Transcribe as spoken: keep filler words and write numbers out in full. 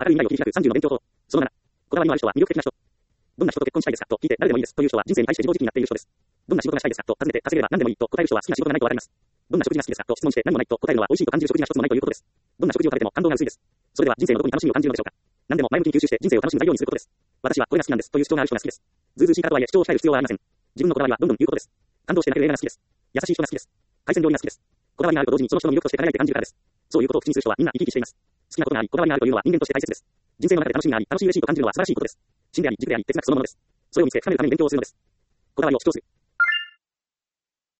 るい未来を切り開くさんじゅうの勉強法。そのなな。こだわりのある人は魅力的な人。どんな人と結婚したいですかと聞いて誰でもいいです。という人は人生に対して自暴自棄になっている人です。どんな仕事がしたいですかと尋ねて稼げれば何でもいいと答える人は好きな仕事がないと笑います。どんな食事が好きですかと質問して何もないと答えるのは美味しいと感じる食事が一つもないということです。どんな食事を食べても感動が薄いです。それでは人生のどこに楽しみを感じるのでしょうか。何でも前向きに吸収して人生を楽しむ材料にすることです。私はこれが好きなんですという主張がある人が好きです。ずうずうしいからとはいえ主張を控える必要はありません。自分のこだわりはどんどん言うことです。感動して泣ける映画が好きです。優しい人が好きです。海鮮料理が好きです。こだわりがあると同時にその人の魅力として輝いて感じるからです。そういうことを口にする人はみんな生き生きしています。好きなことがあり、こだわりがあるというのは人間として大切です。人生の中で楽しみがあり、楽しい嬉しいと感じるのは素晴らしいことです。真であり、軸であり、哲学そのものです。それを見つけ、深めるために勉強をするのです。こだわりを主張する。